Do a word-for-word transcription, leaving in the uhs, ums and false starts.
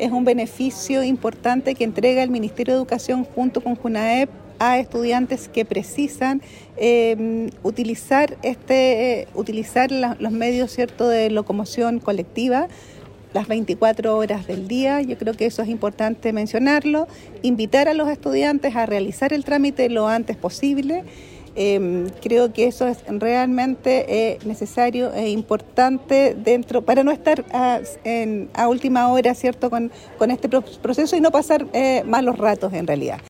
es un beneficio importante que entrega el Ministerio de Educación junto con JUNAEP a estudiantes que precisan eh, utilizar, este, eh, utilizar la, los medios, ¿cierto?, de locomoción colectiva las veinticuatro horas del día. Yo creo que eso es importante mencionarlo, invitar a los estudiantes a realizar el trámite lo antes posible. Eh, creo que eso es realmente eh, necesario e importante dentro para no estar a, en, a última hora, ¿cierto?, con, con este proceso y no pasar eh, malos ratos en realidad.